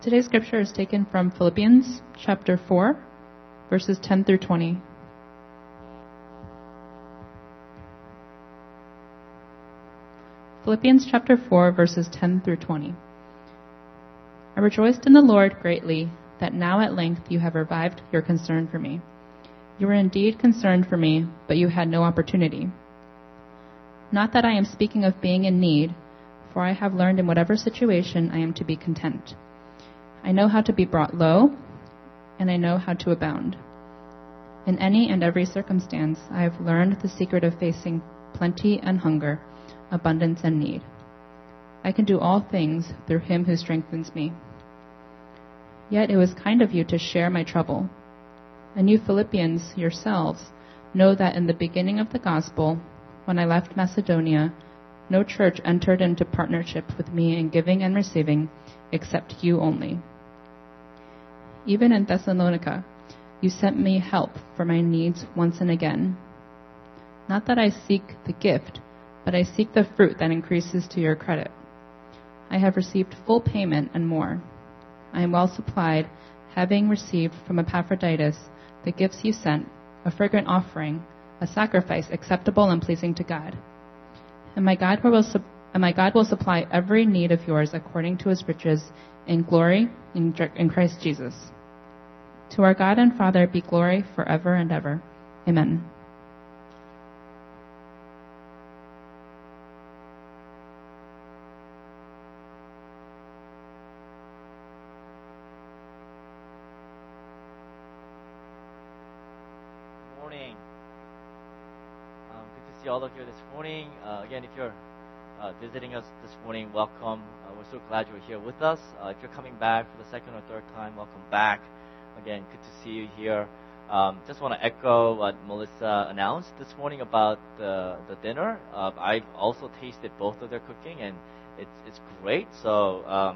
Today's scripture is taken from Philippians chapter 4, verses 10 through 20. Philippians chapter 4, verses 10 through 20. I rejoiced in the Lord greatly that now at length you have revived your concern for me. You were indeed concerned for me, but you had no opportunity. Not that I am speaking of being in need, for I have learned in whatever situation I am to be content. I know how to be brought low, and I know how to abound. In any and every circumstance, I have learned the secret of facing plenty and hunger, abundance and need. I can do all things through him who strengthens me. Yet it was kind of you to share my trouble. And you Philippians yourselves know that in the beginning of the gospel, when I left Macedonia, no church entered into partnership with me in giving and receiving, except you only. Even in Thessalonica, you sent me help for my needs once and again. Not that I seek the gift, but I seek the fruit that increases to your credit. I have received full payment and more. I am well supplied, having received from Epaphroditus the gifts you sent, a fragrant offering, a sacrifice acceptable and pleasing to God. And my God will supply every need of yours according to his riches in glory in Christ Jesus. To our God and Father be glory forever and ever. Amen. Morning. Good to see all of you this morning. Again, if you're visiting us this morning, welcome. We're so glad you're here with us. If you're coming back for the second or third time, welcome back. Again, good to see you here. Just want to echo what Melissa announced this morning about the dinner. I've also tasted both of their cooking, and it's great. So,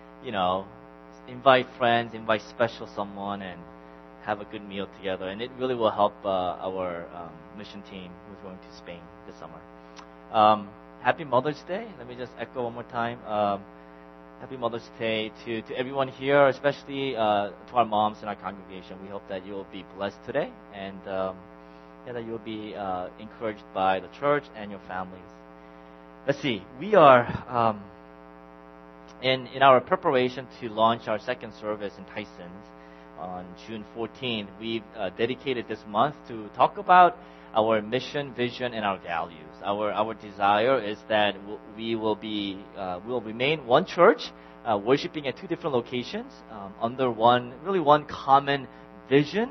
invite friends, invite special someone, and have a good meal together. And it really will help our mission team who's going to Spain this summer. Happy Mother's Day. Let me just echo one more time. Happy Mother's Day to everyone here, especially to our moms in our congregation. We hope that you will be blessed today, and that you will be encouraged by the church and your families. Let's see. We are in our preparation to launch our second service in Tysons on June 14th. We've dedicated this month to talk about our mission, vision, and our values. Our desire is that we will remain one church, worshiping at two different locations, under one common vision,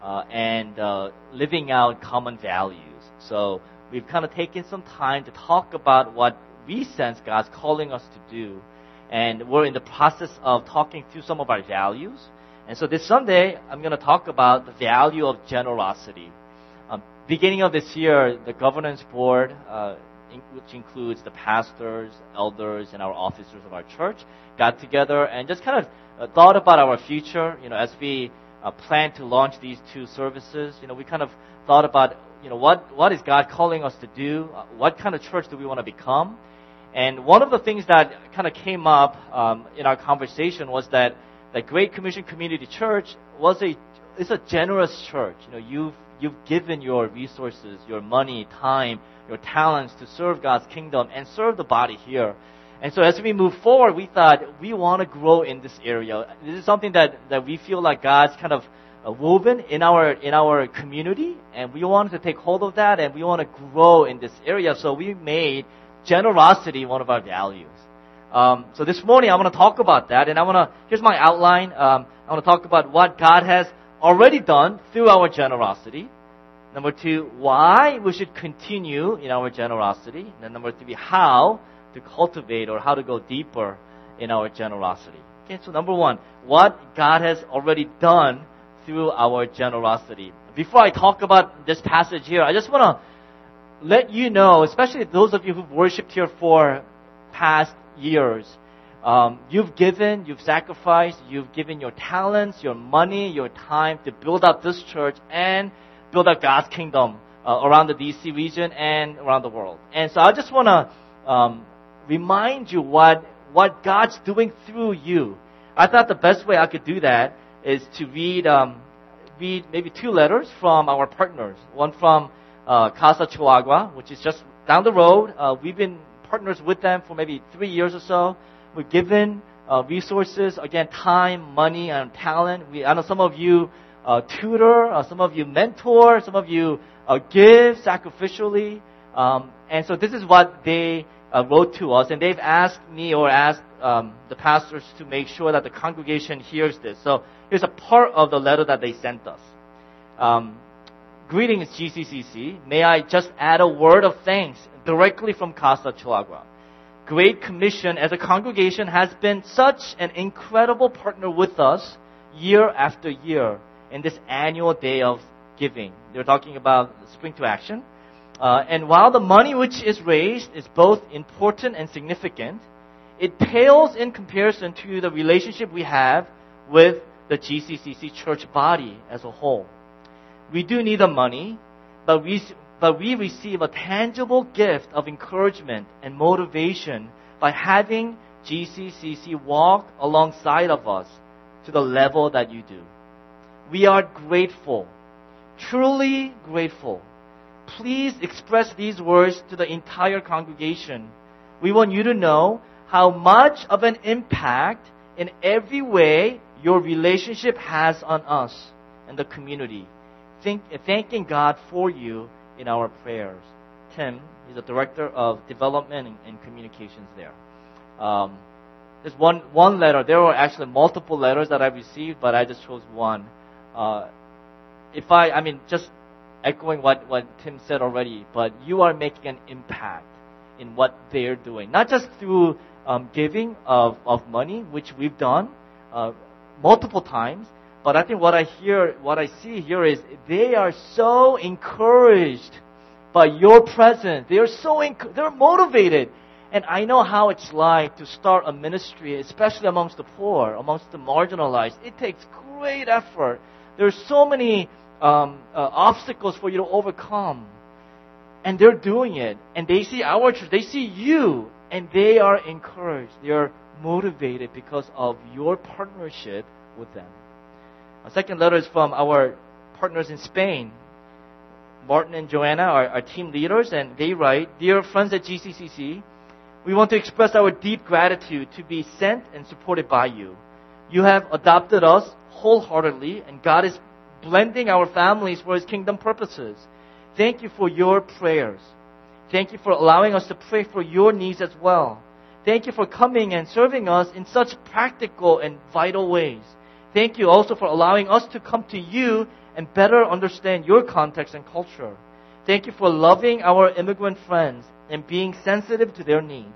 and living out common values. So we've kind of taken some time to talk about what we sense God's calling us to do, and we're in the process of talking through some of our values. And so this Sunday, I'm going to talk about the value of generosity. Beginning of this year, the governance board, which includes the pastors, elders, and our officers of our church, got together and just kind of thought about our future. As we plan to launch these two services, we kind of thought about, what is God calling us to do? What kind of church do we want to become? And one of the things that kind of came up in our conversation was that the Great Commission Community Church is a generous church. You've given your resources, your money, time, your talents to serve God's kingdom and serve the body here. And so as we move forward, we thought we want to grow in this area. This is something that we feel like God's kind of woven in our community, and we wanted to take hold of that, and we want to grow in this area. So we made generosity one of our values. So this morning I want to talk about that, and here's my outline. I want to talk about what God has already done through our generosity. Number 2, why we should continue in our generosity. And then number 3, how to cultivate or how to go deeper in our generosity. Okay, so number 1, what God has already done through our generosity. Before I talk about this passage here, I just want to let you know, especially those of you who've worshiped here for past years, you've given, you've sacrificed, you've given your talents, your money, your time to build up this church and build up God's kingdom around the DC region and around the world. And so I just want to remind you what God's doing through you. I thought the best way I could do that is to read maybe 2 letters from our partners. One from Casa Chihuahua, which is just down the road. We've been partners with them for maybe 3 years or so. We've given resources, again, time, money, and talent. I know some of you tutor, some of you mentor, some of you give sacrificially. And so this is what they wrote to us, and they've asked me or asked the pastors to make sure that the congregation hears this. So here's a part of the letter that they sent us. Greetings, GCCC. May I just add a word of thanks directly from Casa Chihuahua. Great Commission as a congregation has been such an incredible partner with us year after year in this annual day of giving. They're talking about Spring to Action. And while the money which is raised is both important and significant, it pales in comparison to the relationship we have with the GCCC church body as a whole. We do need the money, but we receive a tangible gift of encouragement and motivation by having GCCC walk alongside of us to the level that you do. We are grateful, truly grateful. Please express these words to the entire congregation. We want you to know how much of an impact in every way your relationship has on us and the community. Thanking God for you in our prayers. Tim is the Director of Development and Communications there. There's one letter. There were actually multiple letters that I received, but I just chose one. Just echoing what Tim said already, but you are making an impact in what they're doing. Not just through giving of money, which we've done multiple times, but I think what I see here is they are so encouraged by your presence. They're motivated. And I know how it's like to start a ministry, especially amongst the poor, amongst the marginalized. It takes great effort. There's so many obstacles for you to overcome. And they're doing it. And they see our church, they see you, and they are encouraged. They are motivated because of your partnership with them. A second letter is from our partners in Spain. Martin and Joanna are our team leaders, and they write, Dear friends at GCCC, we want to express our deep gratitude to be sent and supported by you. You have adopted us wholeheartedly, and God is blending our families for His kingdom purposes. Thank you for your prayers. Thank you for allowing us to pray for your needs as well. Thank you for coming and serving us in such practical and vital ways. Thank you also for allowing us to come to you and better understand your context and culture. Thank you for loving our immigrant friends and being sensitive to their needs.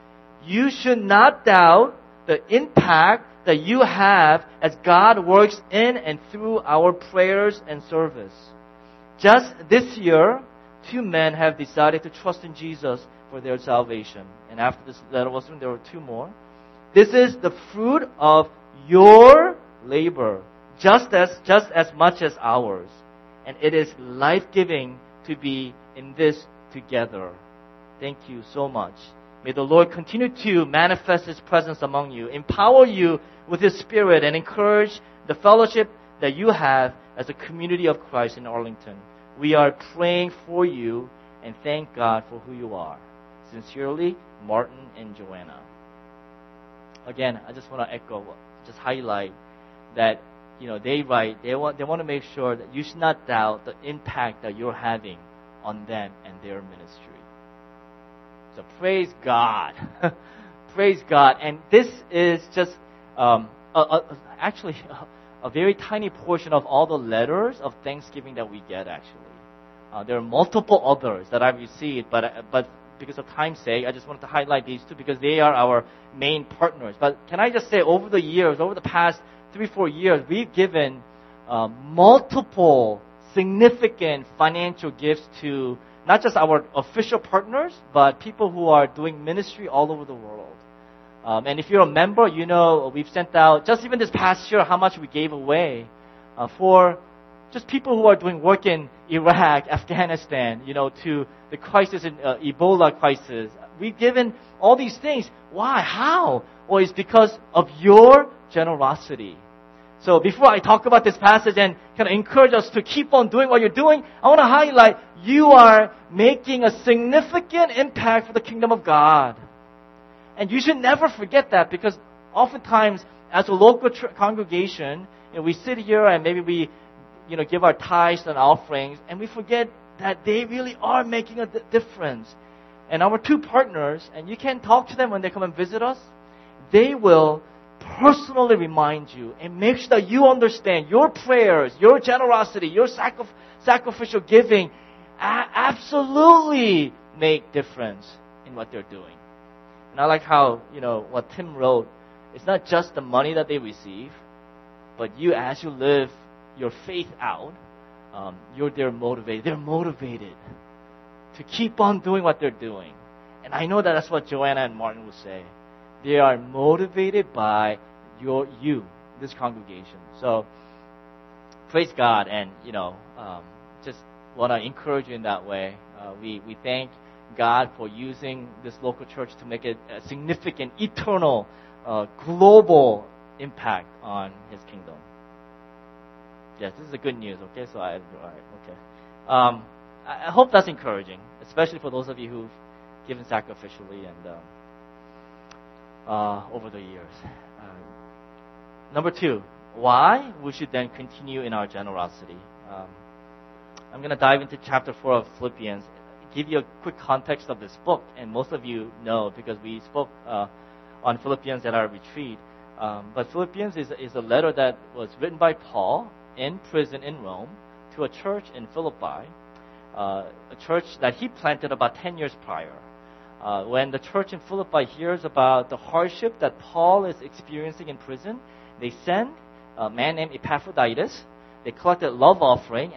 You should not doubt the impact that you have as God works in and through our prayers and service. Just this year, 2 men have decided to trust in Jesus for their salvation. And after this letter was written, there were 2 more. This is the fruit of your labor, just as much as ours. And it is life-giving to be in this together. Thank you so much. May the Lord continue to manifest His presence among you, empower you with His Spirit, and encourage the fellowship that you have as a community of Christ in Arlington. We are praying for you and thank God for who you are. Sincerely, Martin and Joanna. Again, I just want to echo, just highlight that, they write, they want to make sure that you should not doubt the impact that you're having on them and their ministry. So praise God. Praise God. And this is just actually a very tiny portion of all the letters of thanksgiving that we get, actually. There are multiple others that I've received, but because of time's sake, I just wanted to highlight these 2 because they are our main partners. But can I just say, over the past 3-4 years, we've given multiple significant financial gifts to not just our official partners, but people who are doing ministry all over the world. And if you're a member, we've sent out, just even this past year, how much we gave away for just people who are doing work in Iraq, Afghanistan, to the crisis in Ebola crisis. We've given all these things. Why? How? Well, it's because of your generosity. So before I talk about this passage and kind of encourage us to keep on doing what you're doing, I want to highlight you are making a significant impact for the kingdom of God. And you should never forget that, because oftentimes as a local congregation, we sit here and maybe we give our tithes and offerings, and we forget that they really are making a difference. And our two partners, and you can talk to them when they come and visit us, they will personally remind you and make sure that you understand your prayers, your generosity, your sacrificial giving absolutely make difference in what they're doing. And I like how, what Tim wrote, it's not just the money that they receive, but you, as you live your faith out, they're motivated. They're motivated to keep on doing what they're doing. And I know that that's what Joanna and Martin will say. They are motivated by this congregation. So, praise God, and just want to encourage you in that way. We thank God for using this local church to make a significant, eternal, global impact on His kingdom. Yes, this is a good news. Okay, so all right, okay. I hope that's encouraging, especially for those of you who've given sacrificially and over the years. Number 2, why we should then continue in our generosity. I'm going to dive into chapter 4 of Philippians, give you a quick context of this book, and most of you know because we spoke on Philippians at our retreat. But Philippians is a letter that was written by Paul in prison in Rome to a church in Philippi, a church that he planted about 10 years prior. When the church in Philippi hears about the hardship that Paul is experiencing in prison, they send a man named Epaphroditus. They collected love offering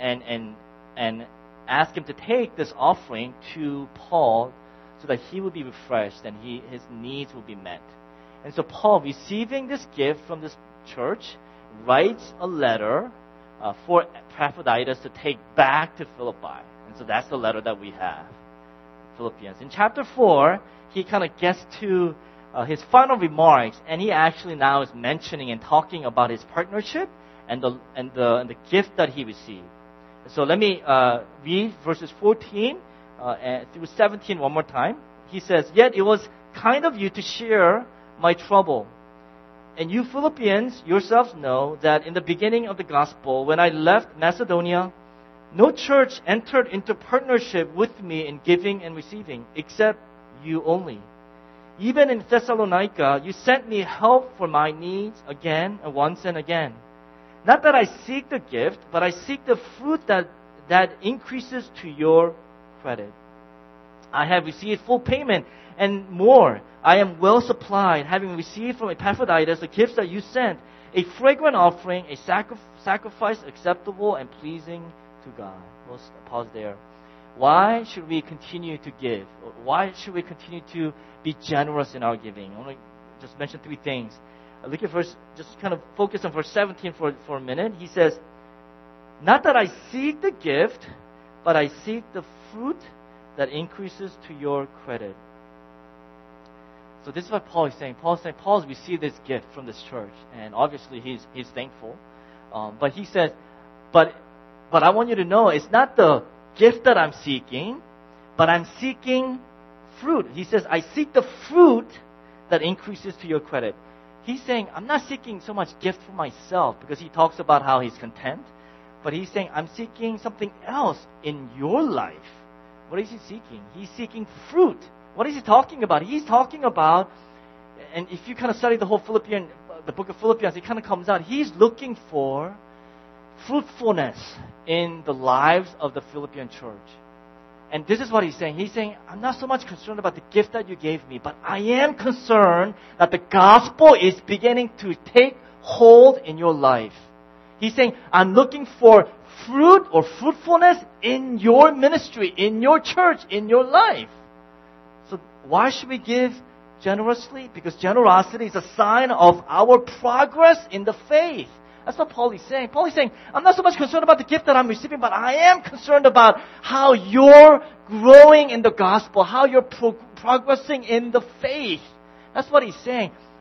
and ask him to take this offering to Paul so that he would be refreshed and his needs will be met. And so Paul, receiving this gift from this church, writes a letter for Epaphroditus to take back to Philippi. And so that's the letter that we have, Philippians. In chapter 4, he kind of gets to his final remarks, and he actually now is mentioning and talking about his partnership and the gift that he received. So let me read verses 14 through 17 one more time. He says, "Yet it was kind of you to share my trouble. And you Philippians yourselves know that in the beginning of the gospel, when I left Macedonia, no church entered into partnership with me in giving and receiving, except you only. Even in Thessalonica, you sent me help for my needs again and once and again. Not that I seek the gift, but I seek the fruit that increases to your credit. I have received full payment and more. I am well supplied, having received from Epaphroditus the gifts that you sent, a fragrant offering, a sacrifice acceptable and pleasing to God." We'll pause there. Why should we continue to give? Why should we continue to be generous in our giving? I want to just mention 3 things. Look at just kind of focus on verse 17 for a minute. He says, "Not that I seek the gift, but I seek the fruit that increases to your credit." So this is what Paul is saying. Paul has received this gift from this church, and obviously he's thankful. But he says, but I want you to know it's not the gift that I'm seeking, but I'm seeking fruit. He says, I seek the fruit that increases to your credit. He's saying, I'm not seeking so much gift for myself, because he talks about how he's content, but he's saying, I'm seeking something else in your life. What is he seeking? He's seeking fruit. What is he talking about? He's talking about, and if you kind of study the whole the book of Philippians, it kind of comes out, he's looking for fruitfulness in the lives of the Philippian church. And this is what he's saying. He's saying, I'm not so much concerned about the gift that you gave me, but I am concerned that the gospel is beginning to take hold in your life. He's saying, I'm looking for fruit or fruitfulness in your ministry, in your church, in your life. So why should we give generously? Because generosity is a sign of our progress in the faith. That's what Paul is saying. Paul is saying, I'm not so much concerned about the gift that I'm receiving, but I am concerned about how you're growing in the gospel, how you're progressing in the faith. That's what he's saying.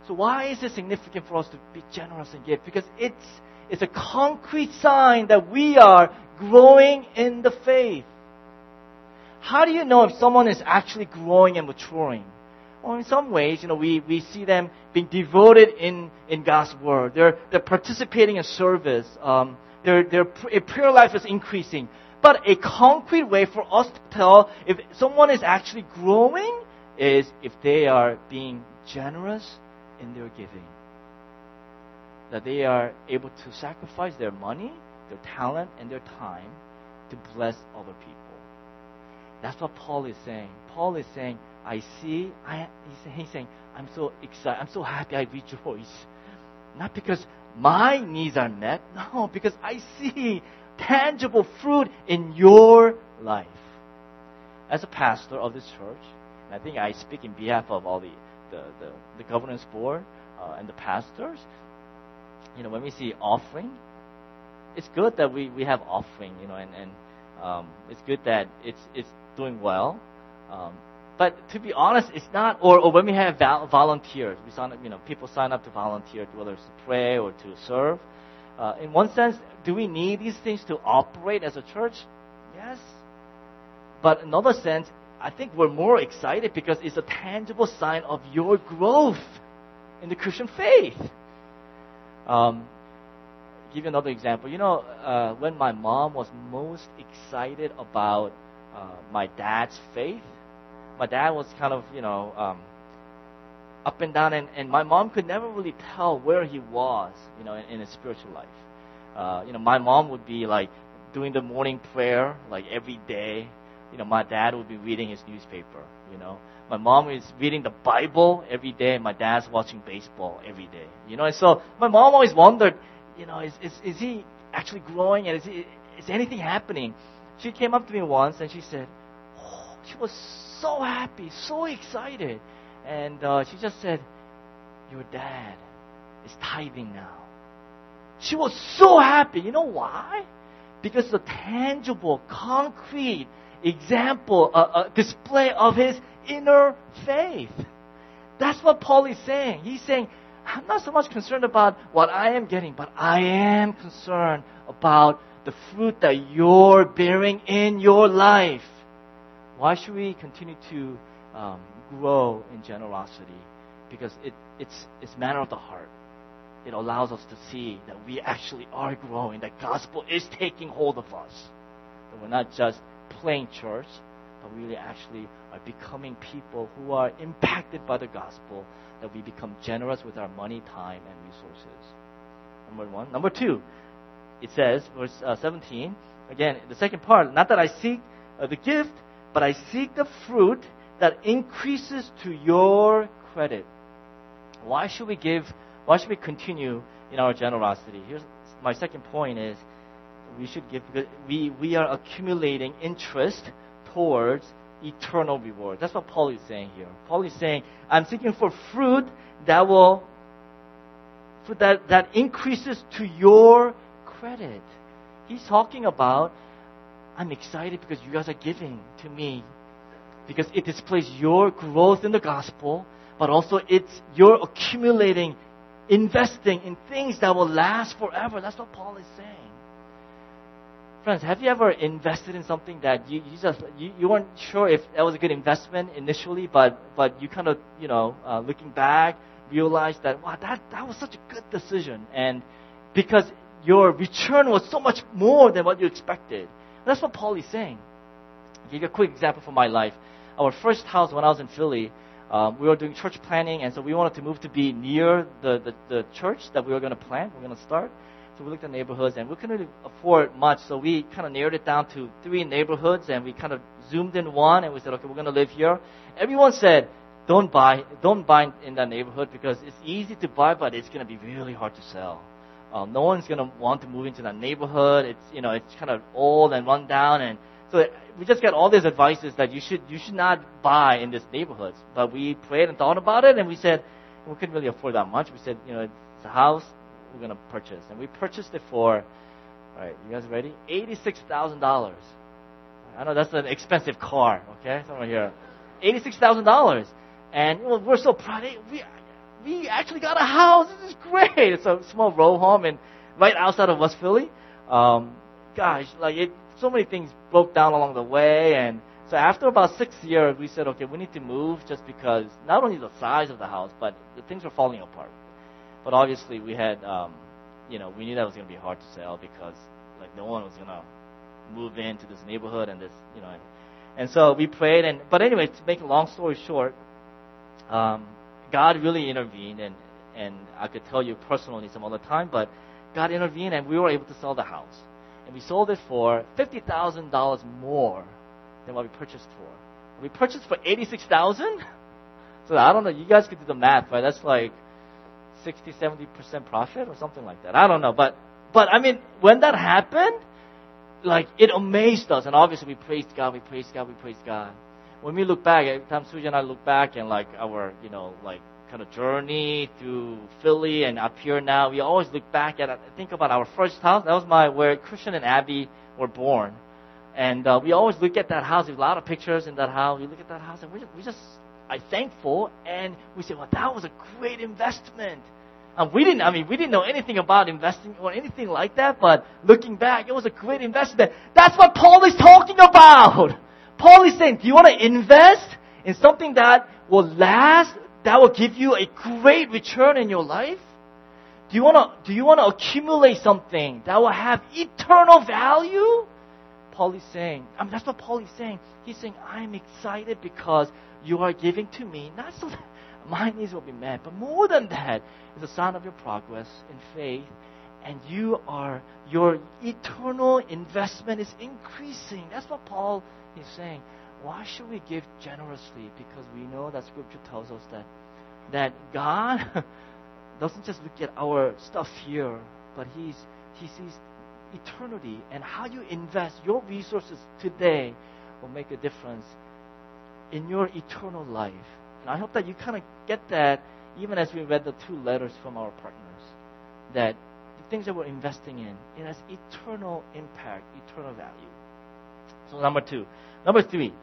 So why is it significant for us to be generous and give? Because it's a concrete sign that we are growing in the faith. How do you know if someone is actually growing and maturing? Well, in some ways, we see them being devoted in God's Word. They're participating in service. Their prayer life is increasing. But a concrete way for us to tell if someone is actually growing is if they are being generous in their giving. That they are able to sacrifice their money, their talent, and their time to bless other people. That's what Paul is saying. Paul is saying, he's saying, I'm so excited, I'm so happy, I rejoice. Not because my needs are met, no, because I see tangible fruit in your life. As a pastor of this church, and I think I speak in behalf of all the governance board and the pastors, when we see offering, it's good that we have offering, and it's good that it's doing well. But to be honest, it's not. Or when we have volunteers, people sign up to volunteer, whether it's to pray or to serve. In one sense, do we need these things to operate as a church? Yes. But in another sense, I think we're more excited because it's a tangible sign of your growth in the Christian faith. Give you another example. When my mom was most excited about my dad's faith, my dad was kind of, up and down, and my mom could never really tell where he was, in his spiritual life. My mom would be like doing the morning prayer like every day. My dad would be reading his newspaper. My mom is reading the Bible every day, and my dad's watching baseball every day. And so my mom always wondered, is he actually growing, and is anything happening? She came up to me once and she said, she was so happy, so excited. And she just said, your dad is tithing now. She was so happy. You know why? Because the tangible, concrete example, display of his inner faith. That's what Paul is saying. He's saying, I'm not so much concerned about what I am getting, but I am concerned about the fruit that you're bearing in your life. Why should we continue to grow in generosity? Because it's matter of the heart. It allows us to see that we actually are growing, that gospel is taking hold of us. That we're not just playing church, but we really actually are becoming people who are impacted by the gospel, that we become generous with our money, time, and resources. Number one. Number two, it says, verse 17, again, the second part, not that I seek the gift, but I seek the fruit that increases to your credit. Why should we give? Why should we continue in our generosity? Here's my second point is we should give because we are accumulating interest towards eternal reward. That's what Paul is saying here. Paul is saying, I'm seeking for fruit that increases to your credit. He's talking about, I'm excited because you guys are giving to me because it displays your growth in the gospel, but also you're accumulating, investing in things that will last forever. That's what Paul is saying. Friends, have you ever invested in something that you weren't sure if that was a good investment initially, but you kind of, looking back, realized that, wow, that was such a good decision. And because your return was so much more than what you expected. That's what Paul is saying. I'll give you a quick example from my life. Our first house when I was in Philly, we were doing church planning, and so we wanted to move to be near the church that we were going to plant, we're going to start. So we looked at neighborhoods, and we couldn't really afford much, so we kind of narrowed it down to 3 neighborhoods, and we kind of zoomed in one, and we said, okay, we're going to live here. Everyone said, don't buy in that neighborhood because it's easy to buy, but it's going to be really hard to sell. No one's going to want to move into that neighborhood. It's kind of old and run down, and so we just got all these advices that you should not buy in these neighborhoods. But we prayed and thought about it, and we said we couldn't really afford that much. We said, it's a house we're going to purchase, and we purchased it for, all right, you guys ready? $86,000. I know that's an expensive car. Okay, someone here, $86,000, and we're so proud. we actually got a house. This is great. It's a small row home and right outside of West Philly. Gosh, so many things broke down along the way. And so after about 6 years, we said, okay, we need to move just because not only the size of the house, but the things were falling apart. But obviously we had, we knew that was going to be hard to sell because no one was going to move into this neighborhood and this, and so we prayed. But anyway, to make a long story short, God really intervened, and I could tell you personally some other time, but God intervened and we were able to sell the house. And we sold it for $50,000 more than what we purchased for. We purchased for $86,000. So I don't know. You guys could do the math, right? That's like 60-70% profit or something like that. I don't know, but I mean, when that happened, it amazed us, and obviously we praised God. When we look back, every time Suji and I look back and our kind of journey through Philly and up here now, we always look back at think about our first house. That was where Christian and Abby were born, and we always look at that house. There's a lot of pictures in that house. We look at that house and we just are thankful, and we say, well, that was a great investment. We didn't know anything about investing or anything like that, but looking back, it was a great investment. That's what Paul is talking about. Paul is saying, do you want to invest in something that will last, that will give you a great return in your life? Do you want to accumulate something that will have eternal value? Paul is saying, that's what Paul is saying. He's saying, I'm excited because you are giving to me, not so that my needs will be met, but more than that, it's a sign of your progress in faith, and your eternal investment is increasing. That's what Paul is saying. Why should we give generously? Because we know that Scripture tells us that God doesn't just look at our stuff here, but He sees eternity, and how you invest your resources today will make a difference in your eternal life. And I hope that you kind of get that even as we read the 2 letters from our partners, that the things that we're investing in, it has eternal impact, eternal value. So number 3,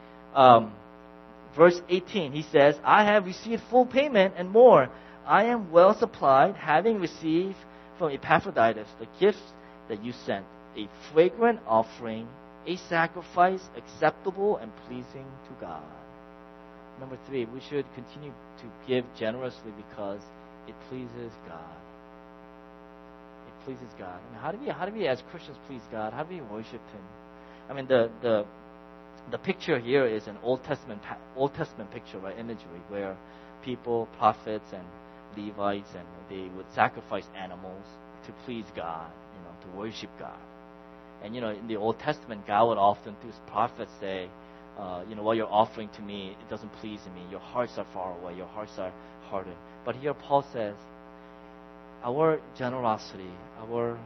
verse 18, he says, I have received full payment and more. I am well supplied, having received from Epaphroditus the gifts that you sent, a fragrant offering, a sacrifice acceptable and pleasing to God. Number 3, we should continue to give generously because it pleases God. It pleases God. I mean, how do we as Christians please God? How do we worship Him? I mean, the picture here is an Old Testament picture, right? Imagery where people, prophets, and Levites, and they would sacrifice animals to please God, to worship God. And in the Old Testament, God would often through His prophets say, what you're offering to me, it doesn't please me. Your hearts are far away. Your hearts are hardened. But here Paul says, our generosity, our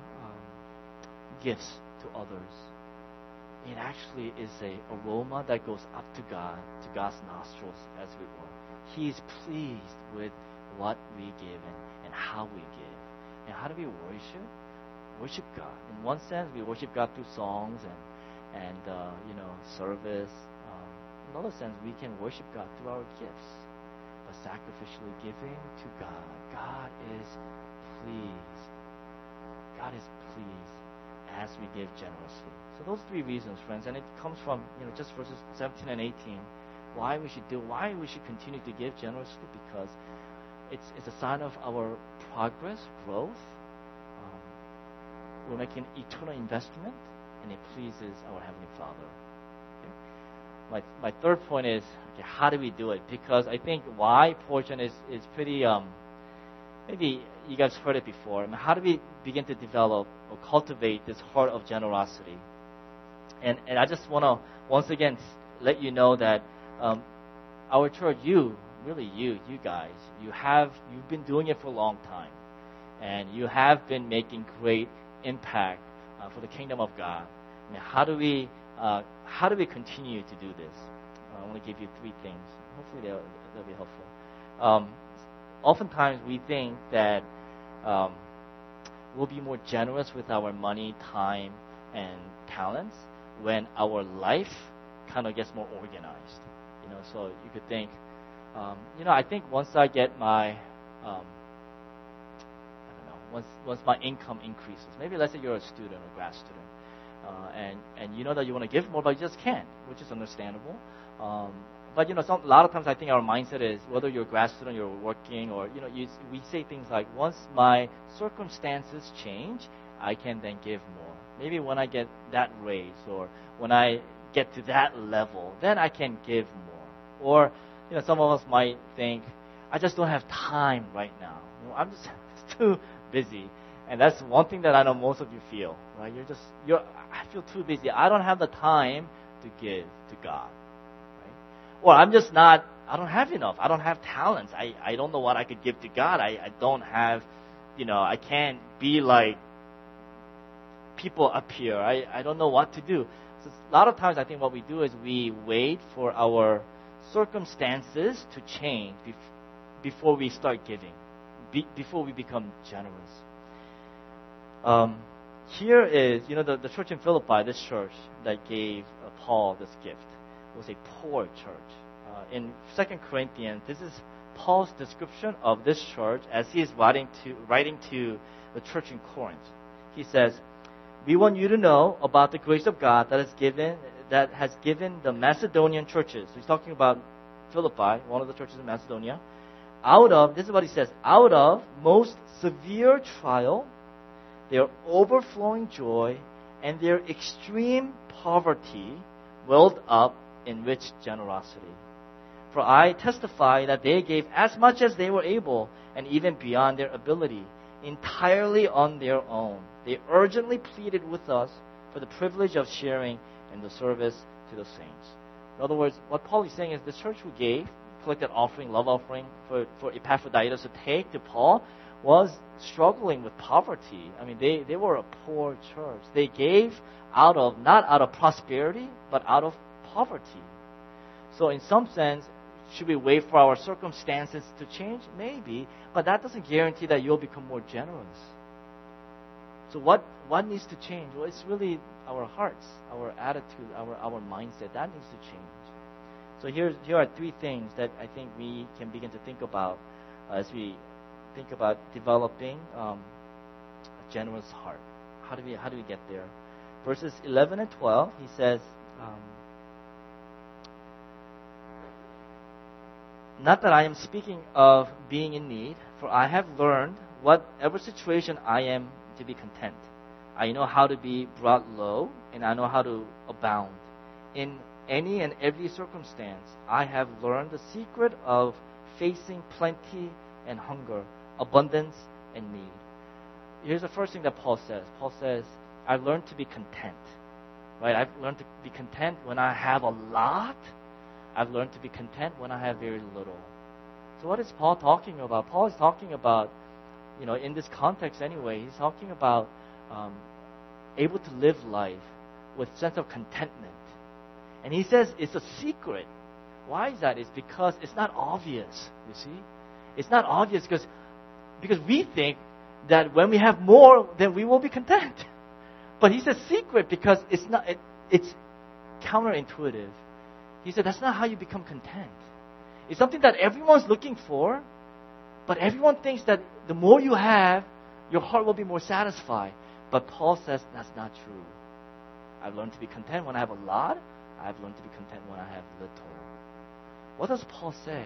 gifts to others, it actually is a aroma that goes up to God, to God's nostrils, as we were. He is pleased with what we give and how we give. And how do we worship? Worship God. In one sense, we worship God through songs and service. In another sense, we can worship God through our gifts, by sacrificially giving to God. God is pleased. God is pleased as we give generously. So those 3 reasons, friends, and it comes from just verses 17 and 18. Why we should continue to give generously, because it's a sign of our progress, growth. We're making eternal investment, and it pleases our Heavenly Father. My third point is, how do we do it? Because I think why portion is pretty, maybe you guys heard it before. I mean, how do we begin to develop or cultivate this heart of generosity? And I just want to once again let you know that our church, you guys, you've been doing it for a long time, and you have been making great impact for the kingdom of God. I mean, how do we continue to do this? I want to give you 3 things. Hopefully they'll be helpful. Oftentimes we think that we'll be more generous with our money, time, and talents when our life kind of gets more organized. So you could think, I think once I get my I don't know, once my income increases, maybe let's say you're a student or grad student, and you know that you want to give more, but you just can't, which is understandable. But a lot of times I think our mindset is whether you're a grad student, you're working, or we say things like, once my circumstances change, I can then give more. Maybe when I get that raise, or when I get to that level, then I can give more. Or some of us might think, I just don't have time right now. I'm just too busy. And that's one thing that I know most of you feel, right? I feel too busy. I don't have the time to give to God. Or I don't have enough. I don't have talents. I don't know what I could give to God. I don't have, I can't be like people up here. I don't know what to do. So a lot of times I think what we do is we wait for our circumstances to change before we start giving, before we become generous. Here is, the church in Philippi, this church that gave Paul this gift. It was a poor church. In 2 Corinthians, this is Paul's description of this church as he is writing to the church in Corinth. He says, "We want you to know about the grace of God that has given the Macedonian churches." So he's talking about Philippi, one of the churches in Macedonia. This is what he says, "Out of most severe trial, their overflowing joy and their extreme poverty welled up in rich generosity. For I testify that they gave as much as they were able, and even beyond their ability, entirely on their own. They urgently pleaded with us for the privilege of sharing in the service to the saints." In other words, what Paul is saying is the church who collected love offering for Epaphroditus to take to Paul, was struggling with poverty. I mean, they were a poor church. They gave not out of prosperity, but out of poverty. So in some sense, should we wait for our circumstances to change? Maybe, but that doesn't guarantee that you'll become more generous. So what needs to change? Well, it's really our hearts, our attitude, our mindset. That needs to change. So here are three things that I think we can begin to think about as we think about developing a generous heart. How do we get there? Verses 11 and 12, he says, "Not that I am speaking of being in need, for I have learned whatever situation I am to be content. I know how to be brought low, and I know how to abound. In any and every circumstance, I have learned the secret of facing plenty and hunger, abundance and need." Here's the first thing that Paul says. Paul says, I've learned to be content. Right? I've learned to be content when I have a lot. I've learned to be content when I have very little. So what is Paul talking about? Paul is talking about, in this context anyway, he's talking about able to live life with sense of contentment. And he says it's a secret. Why is that? It's because it's not obvious, you see. It's not obvious because we think that when we have more, then we will be content. But he says secret because it's counterintuitive. He said that's not how you become content. It's something that everyone's looking for, but everyone thinks that the more you have, your heart will be more satisfied. But Paul says that's not true. I've learned to be content when I have a lot. I've learned to be content when I have little. What does Paul say?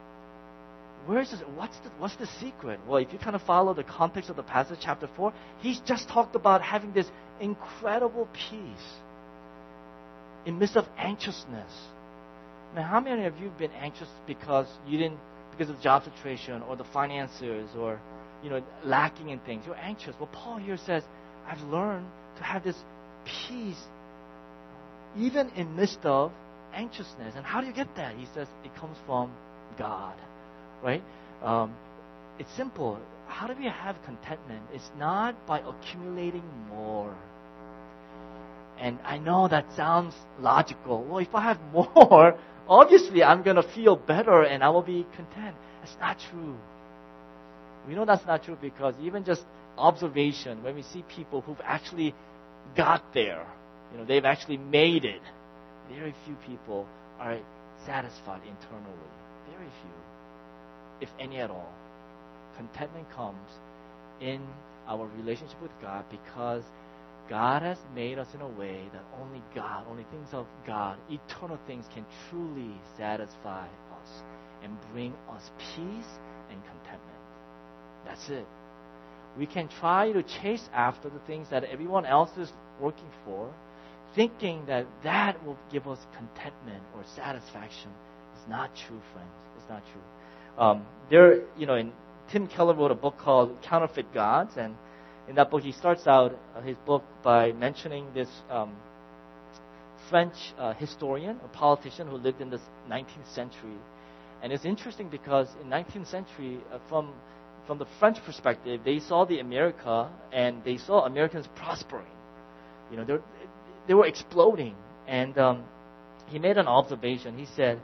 What's the secret? Well, if you kind of follow the context of the passage, chapter 4, he's just talked about having this incredible peace in midst of anxiousness. Now, how many of you have been anxious because of the job situation or the finances or, lacking in things? You're anxious. Well, Paul here says, I've learned to have this peace even in midst of anxiousness. And how do you get that? He says it comes from God. Right? It's simple. How do we have contentment? It's not by accumulating more. And I know that sounds logical. Well, if I have more, obviously I'm going to feel better and I will be content. That's not true. We know that's not true because even just observation, when we see people who've actually got there, they've actually made it, very few people are satisfied internally. Very few. If any at all. contentment comes in our relationship with God, because God has made us in a way that only God, only things of God, eternal things, can truly satisfy us and bring us peace and contentment. That's it. We can try to chase after the things that everyone else is working for, thinking that that will give us contentment or satisfaction. It's not true, friends. It's not true. And Tim Keller wrote a book called Counterfeit Gods, and in that book he starts out his book by mentioning this French historian, a politician who lived in the 19th century. And it's interesting because in 19th century, from the French perspective, they saw the America and they saw Americans prospering. They were exploding. And he made an observation. He said,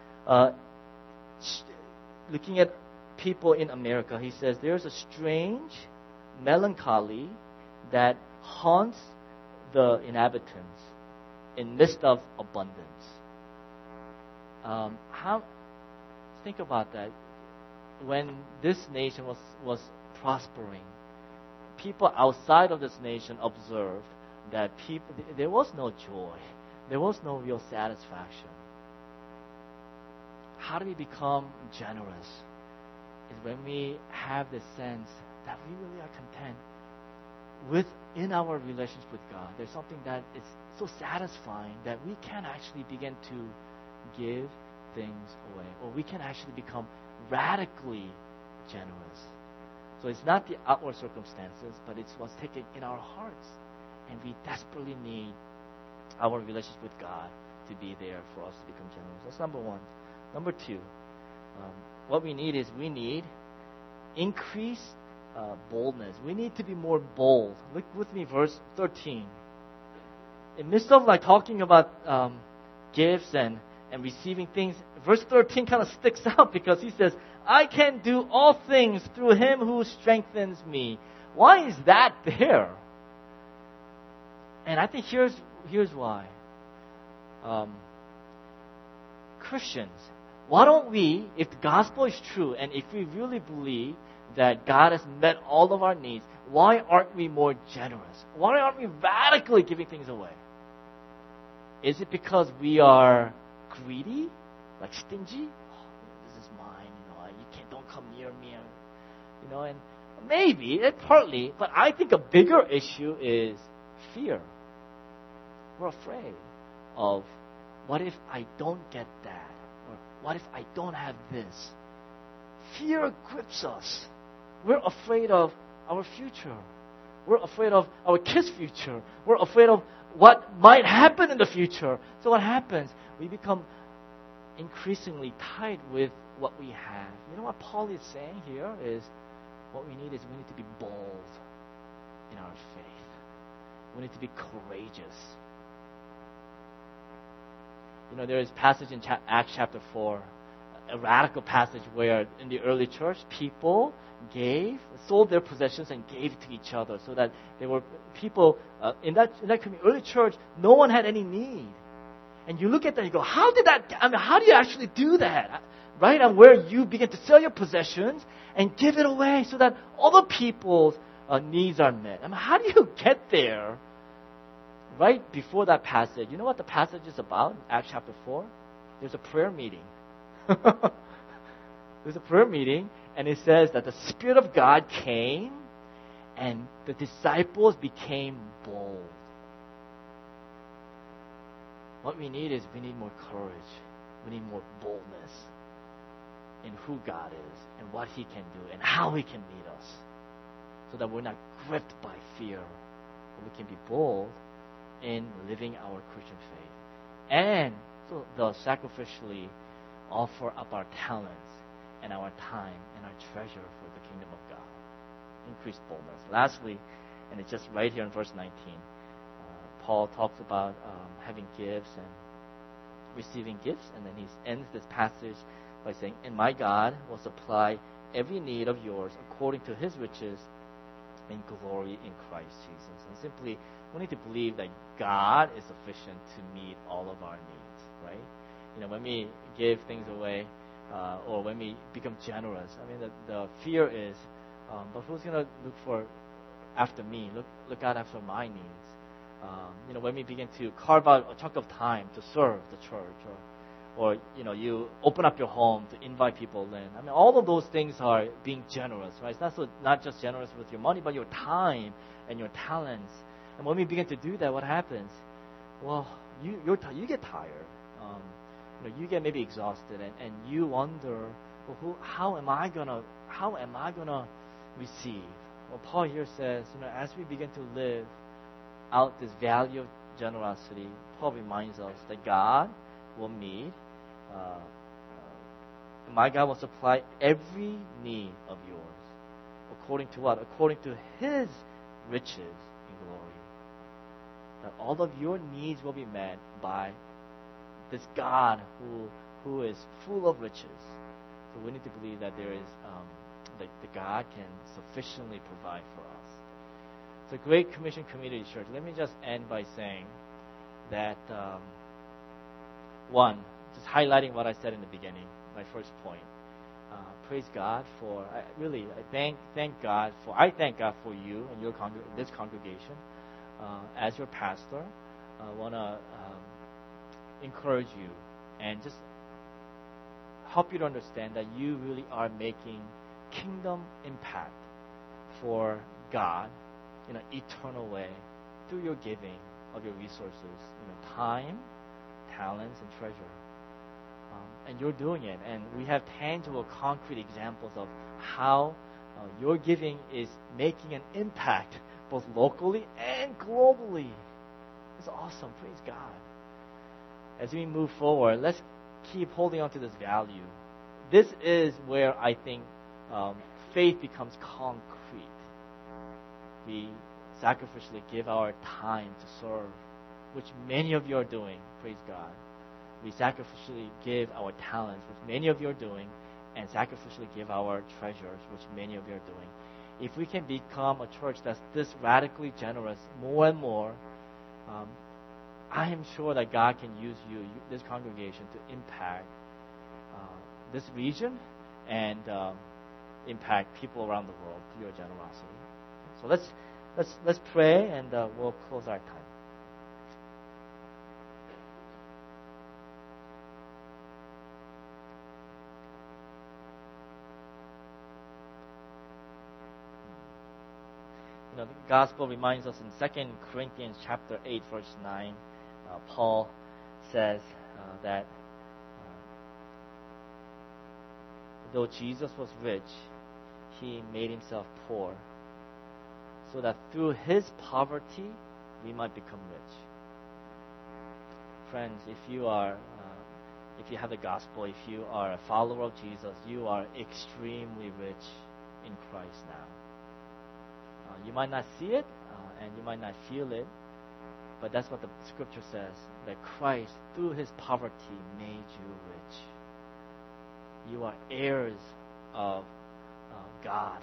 looking at people in America, he says, there's a strange melancholy that haunts the inhabitants in midst of abundance. Think about that. When this nation was prospering, people outside of this nation observed that there was no joy, there was no real satisfaction. How do we become generous? Is when we have this sense that we really are content within our relationship with God. There's something that is so satisfying that we can actually begin to give things away, or we can actually become radically generous. So it's not the outward circumstances, but it's what's taken in our hearts. And we desperately need our relationship with God to be there for us to become generous. That's number one. Number two, what we need increased boldness. We need to be more bold. Look with me, verse 13. In midst of talking about gifts and receiving things, verse 13 kind of sticks out because he says, I can do all things through him who strengthens me. Why is that there? And I think here's why. Christians, why don't we, if the gospel is true, and if we really believe that God has met all of our needs, why aren't we more generous? Why aren't we radically giving things away? Is it because we are greedy, stingy? Oh, this is mine, don't come near me, and maybe, partly, but I think a bigger issue is fear. We're afraid of, what if I don't get that? Or what if I don't have this? Fear grips us. We're afraid of our future. We're afraid of our kids' future. We're afraid of what might happen in the future. So what happens? We become increasingly tight with what we have. You know what Paul is saying here is, what we need to be bold in our faith. We need to be courageous. There is a passage in Acts chapter 4, a radical passage where in the early church, people sold their possessions and gave to each other, so that there were people in that early church, no one had any need. And you look at that and you go, how do you actually do that? Right? And where you begin to sell your possessions and give it away so that other people's needs are met. How do you get there? Right before that passage, you know what the passage is about? Acts chapter 4? There's a prayer meeting. There's a prayer meeting, and it says that the Spirit of God came, and the disciples became bold. What we need more courage. We need more boldness in who God is, and what He can do, and how He can lead us, so that we're not gripped by fear, but we can be bold in living our Christian faith. And so they'll sacrificially offer up our talents and our time and our treasure for the kingdom of God. Increased boldness. Lastly, and it's just right here in verse 19, Paul talks about having gifts and receiving gifts, and then he ends this passage by saying, and my God will supply every need of yours according to His riches in glory in Christ Jesus. And simply, we need to believe that God is sufficient to meet all of our needs, right? When we give things away, or when we become generous. I mean, the fear is, but who's going to look for after me? Look out after my needs. When we begin to carve out a chunk of time to serve the church, or you open up your home to invite people in. I mean, all of those things are being generous, right? It's not just generous with your money, but your time and your talents. And when we begin to do that, what happens? Well, you get tired. You get maybe exhausted, and you wonder, well, how am I gonna receive? Well, Paul here says, as we begin to live out this value of generosity, Paul reminds us that God will meet. My God will supply every need of yours. According to what? According to His riches in glory. That all of your needs will be met by this God who is full of riches. So we need to believe that there is that the God can sufficiently provide for us. It's a Great Commission Community Church. Let me just end by saying that one, just highlighting what I said in the beginning, my first point. Praise God for. I thank God for you and this congregation. As your pastor, I want to encourage you and just help you to understand that you really are making kingdom impact for God in an eternal way through your giving of your resources, time, talents, and treasure. And you're doing it. And we have tangible, concrete examples of how your giving is making an impact both locally and globally. It's awesome. Praise God. As we move forward, let's keep holding on to this value. This is where I think faith becomes concrete. We sacrificially give our time to serve, which many of you are doing. Praise God. We sacrificially give our talents, which many of you are doing, and sacrificially give our treasures, which many of you are doing. If we can become a church that's this radically generous more and more, I am sure that God can use you, this congregation, to impact this region and impact people around the world through your generosity. So let's pray, and we'll close our time. The gospel reminds us in 2 Corinthians chapter 8, verse 9, Paul says that though Jesus was rich, He made Himself poor, so that through His poverty we might become rich. Friends, if you have the gospel, if you are a follower of Jesus, you are extremely rich in Christ now. You might not see it, and you might not feel it, but that's what the scripture says, that Christ, through His poverty, made you rich. You are heirs of God.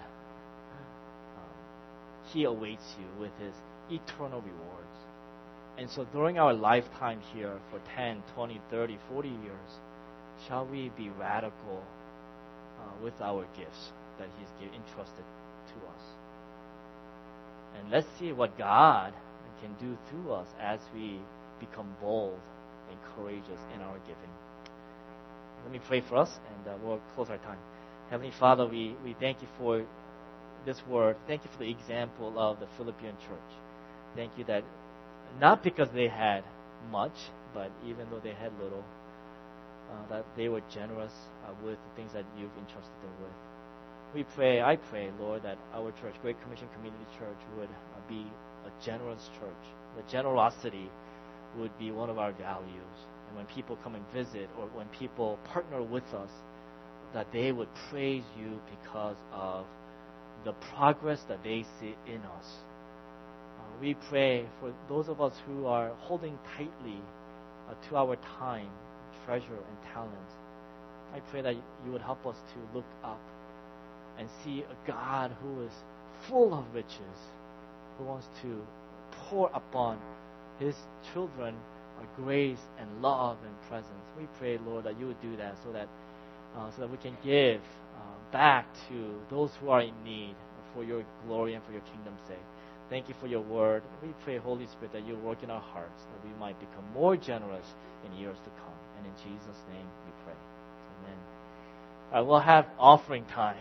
He awaits you with His eternal rewards. And so during our lifetime here for 10, 20, 30, 40 years, shall we be radical with our gifts that He's entrusted to us? And let's see what God can do through us as we become bold and courageous in our giving. Let me pray for us, and we'll close our time. Heavenly Father, we thank You for this word. Thank You for the example of the Philippian church. Thank You that not because they had much, but even though they had little, that they were generous with the things that You've entrusted them with. I pray, Lord, that our church, Great Commission Community Church, would be a generous church. The generosity would be one of our values. And when people come and visit, or when people partner with us, that they would praise You because of the progress that they see in us. We pray for those of us who are holding tightly to our time, treasure, and talents. I pray that You would help us to look up and see a God who is full of riches, who wants to pour upon His children grace and love and presence. We pray, Lord, that You would do that so that so that we can give back to those who are in need for your glory and for your kingdom's sake. Thank you for your word. We pray, Holy Spirit, that you work in our hearts, that we might become more generous in years to come. And in Jesus' name we pray. Amen. All right, we'll have offering time.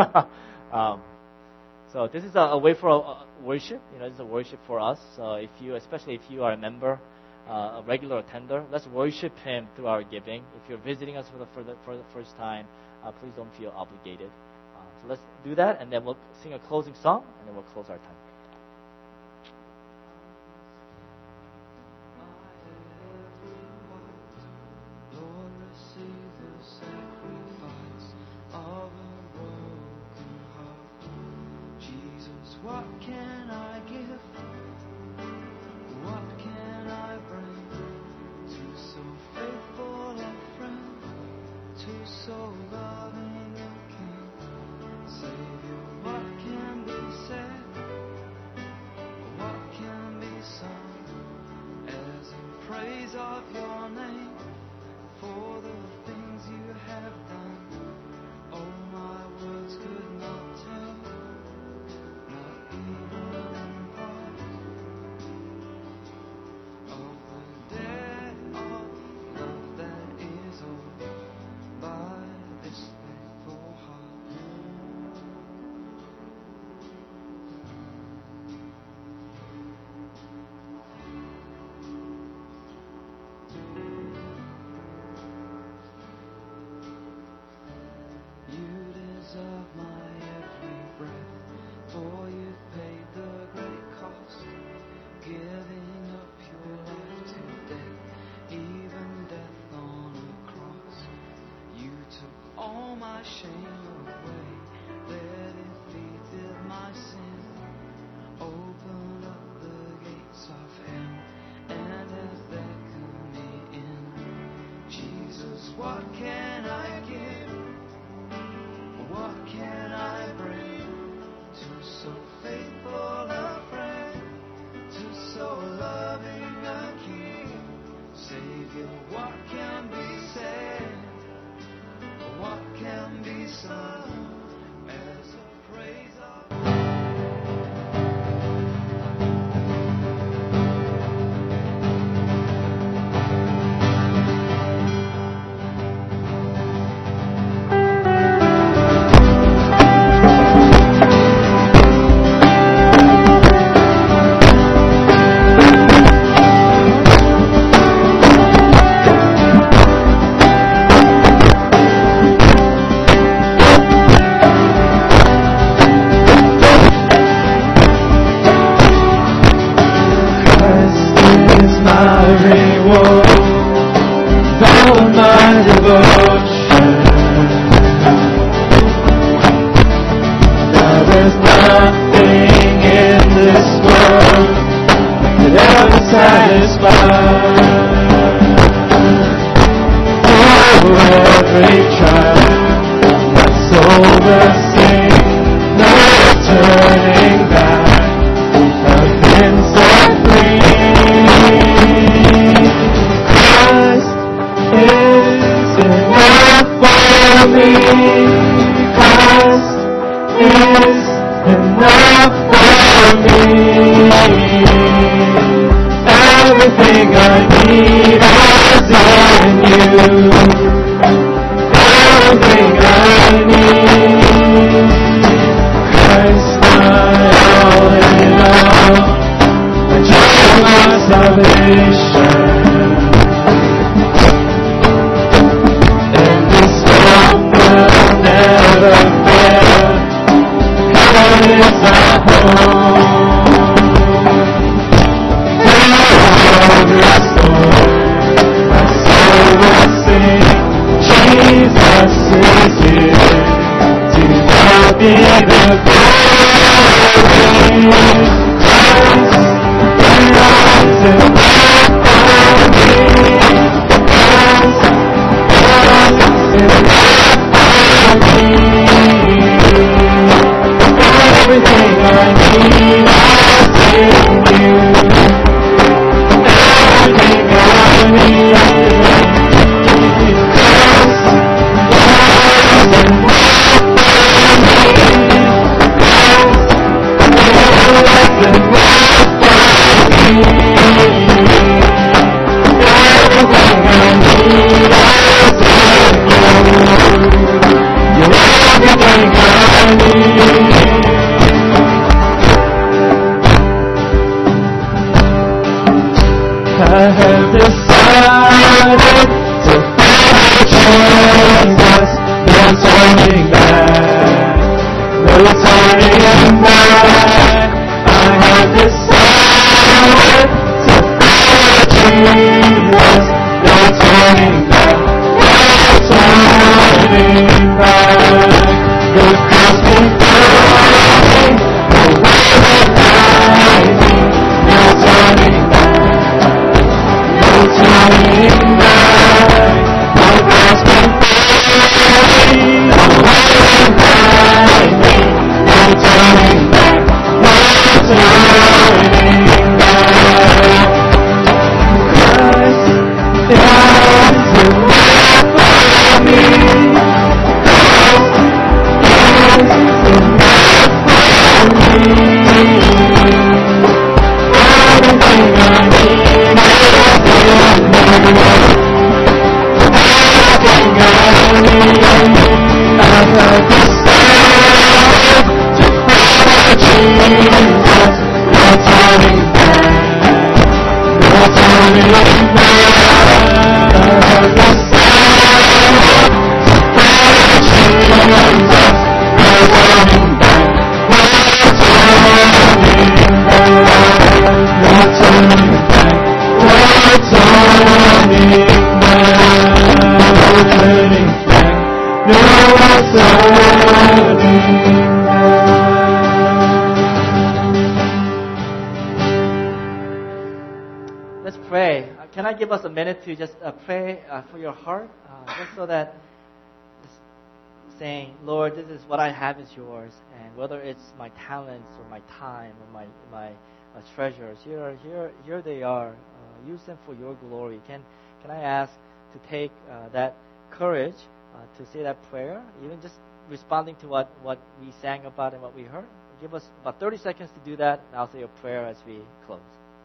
So this is a way for worship. This is a worship for us. So especially if you are a member, a regular attender, let's worship Him through our giving. If you're visiting us for the first time, please don't feel obligated. So let's do that, and then we'll sing a closing song, and then we'll close our time. What can I give? What can I bring to so faithful a friend, to so loving a King? Savior, what can be said? What can be sung as in praise of your name for the things you have done? Oh, my words could not tell. What can I give? What can I bring to so faithful a friend, to so loving a King? Savior, what can be said? What can be sung as a praise of I have decided to follow Jesus. No turning back. No turning back. I have decided to follow Jesus. No turning back. No turning back. The cross before me. The way behind me. No turning back. Turning back, no cross before me, no way behind me, no turning back, no turning back. Christ is enough for me. Christ is enough for me. Everything I need is I have decided to follow Jesus. No turning back. No turning back. I have decided to follow Jesus. No turning back. No turning back. No turning back. No turning back. No turning back. Let's pray. Can I give us a minute to just pray for your heart? Just so that saying, Lord, this is what I have is yours. And whether it's my talents or my time or my treasures, here they are. Use them for your glory. Can I ask to take that courage to say that prayer, even just responding to what we sang about and what we heard? Give us about 30 seconds to do that, and I'll say a prayer as we close.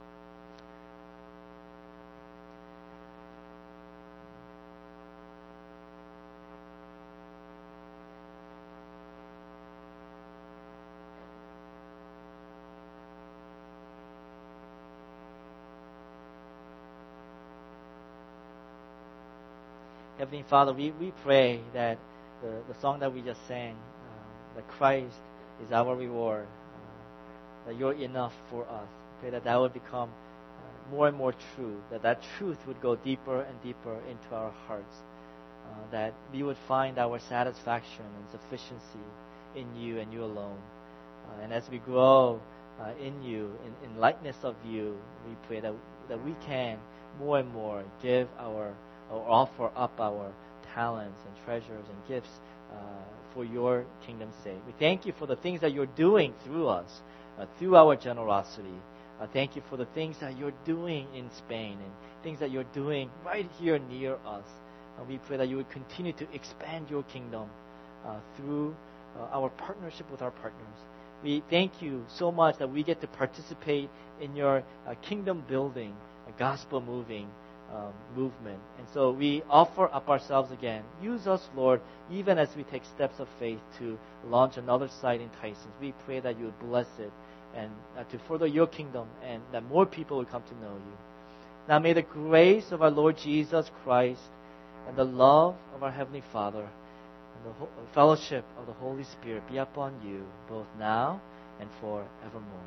Heavenly Father, we pray that the song that we just sang, that Christ is our reward, that you're enough for us. Pray that would become more and more true, that truth would go deeper and deeper into our hearts, that we would find our satisfaction and sufficiency in you and you alone. And as we grow in you, in likeness of you, we pray that we can more and more give or offer up our talents and treasures and gifts for your kingdom's sake. We thank you for the things that you're doing through us, through our generosity. Thank you for the things that you're doing in Spain and things that you're doing right here near us. We pray that you would continue to expand your kingdom through our partnership with our partners. We thank you so much that we get to participate in your kingdom building, gospel moving movement. And so we offer up ourselves again. Use us, Lord, even as we take steps of faith to launch another site in Tysons. We pray that you would bless it and to further your kingdom and that more people will come to know you. Now may the grace of our Lord Jesus Christ and the love of our Heavenly Father and the fellowship of the Holy Spirit be upon you both now and forevermore.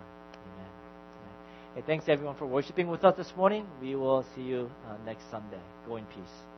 Hey, thanks everyone for worshiping with us this morning. We will see you next Sunday. Go in peace.